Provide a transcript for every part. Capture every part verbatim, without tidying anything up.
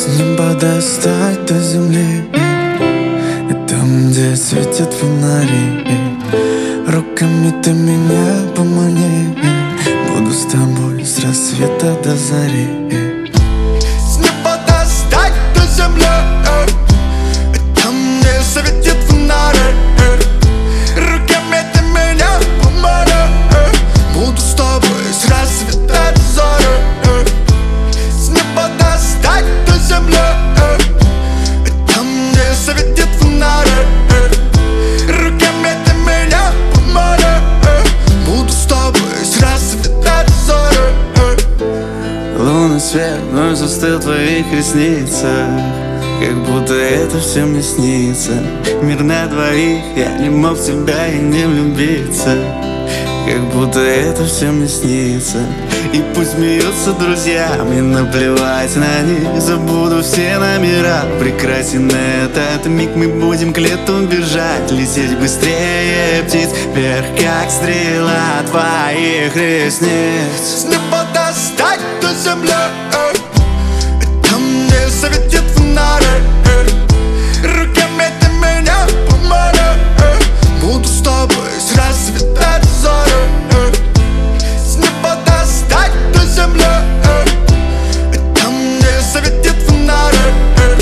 неба достать до земли, и там, где светят фонари, руками ты меня помани. Буду с тобой с рассвета до зари. С неба достать до земли, и там, где светят фонари, руками ты меня помани. Буду с тобой с рассвета до зари. С неба достать до земли, и там, где светят фонари, руками ты меня помани. Буду с тобой с рассвета до зари. Лунный свет вновь застыл в твоих ресницах, как будто это все мне снится. Мир на двоих, я не мог в тебя и не влюбиться, как будто это все мне снится. И пусть смеются друзья, мне наплевать на них. Забуду все номера, прекрасен этот миг. Мы будем к лету бежать, лететь быстрее птиц, вверх как стрела твоих ресниц. С неба достать до земли, и там, где светят фонари, руками ты меня помани. Буду с тобой с рассвета до зари. С неба достать до земли, и там, где светят фонари,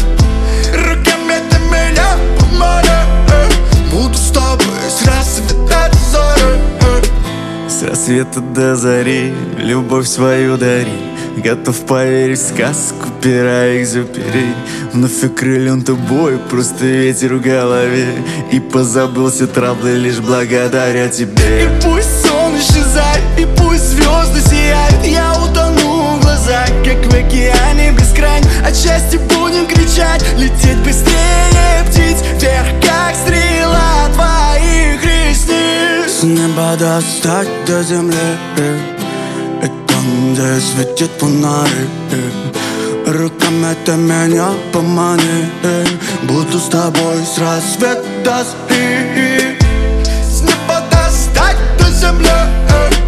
руками ты меня помани. Буду с тобой с рассвета до зари. С рассвета до зари любовь свою дари. Готов поверить в сказку пера Экзюпери. Вновь окрылен тобой, просто ветер в голове, и позабыл все траблы лишь благодаря тебе. И пусть сон исчезает, и пусть звезды сияют, я утону в глазах, как в океане бескрайнем. От счастья будем кричать, лететь быстрее птиц, вверх как стрела твоих ресниц. С неба достать до земли, и там, где светит фонари, руками ты меня помани. Буду с тобой с рассвета до зари. С неба достать до земли,